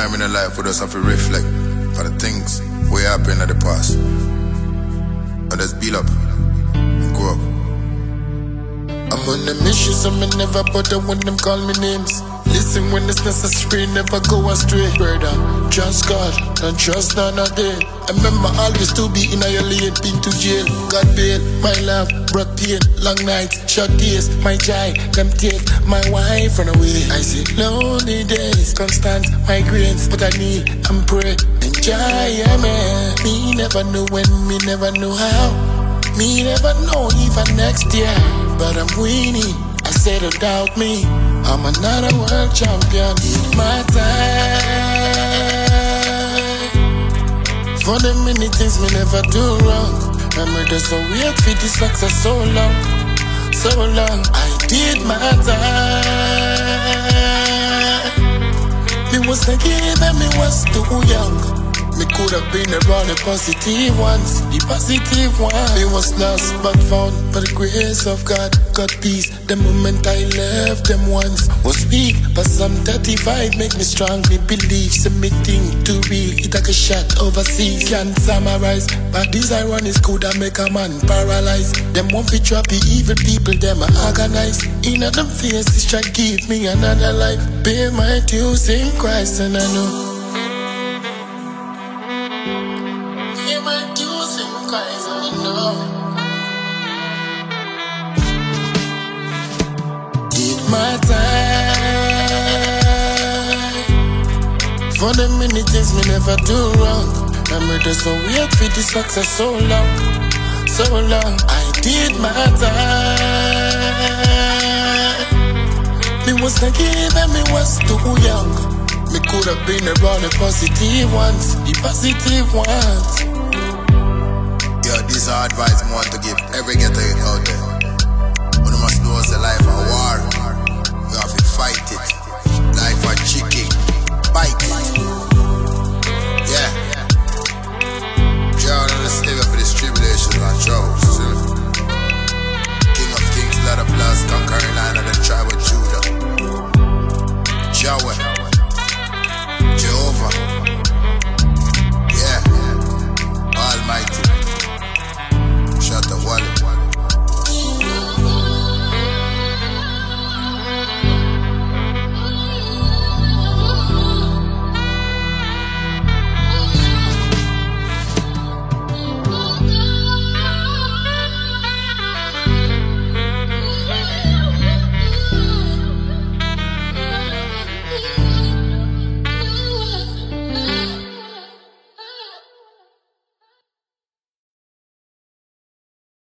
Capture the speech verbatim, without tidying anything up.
time in the life we just have to reflect on the things we happen in the past. And just build up and grow up. I'm on a mission, so me never bother when them call me names. Listen when it's necessary, never go astray. Brother, trust God, don't trust none of them. I remember always to be in a lane, been to jail. God bail, my love, brought pain. Long nights, short days, my joy, them take my wife run away. I see lonely days, constant migraines, but I kneel and pray. Enjoy, yeah, man. Me never know when, me never know how. Me never know even next year, but I'm winning. I said don't doubt me, I'm another world champion. Need my time for the many things me never do wrong. Remember there's a wait for this success so long, so long. I did my time. Me was naive and me was too young. Me could have been around the positive ones, the positive ones. Me was lost but found by the grace of God. Got peace the moment I left them once. Was weak but some thirty-five make me strong. Me believe submitting to real, it like a shot overseas. Can't summarize, but this ironic could have make a man paralyzed. Them want to trap the evil people, them are organized. In a them faces try give me another life. Pay my dues in Christ and I know. My time for the many things me never do wrong. Remember there's a wait for the success so long, so long. I did my time. Me was naive and me was too young. Me could have been around the positive ones, the positive ones. Yo, this is advice I want to give every ghetto